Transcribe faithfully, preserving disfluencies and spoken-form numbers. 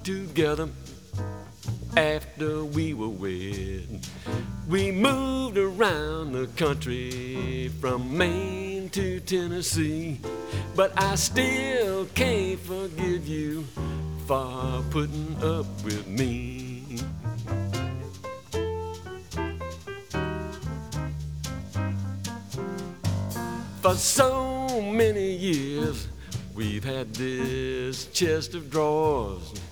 together after we were wed. We moved around the country from Maine to Tennessee, but I still can't forgive you for putting up with me. For so many years we've had this chest of drawers,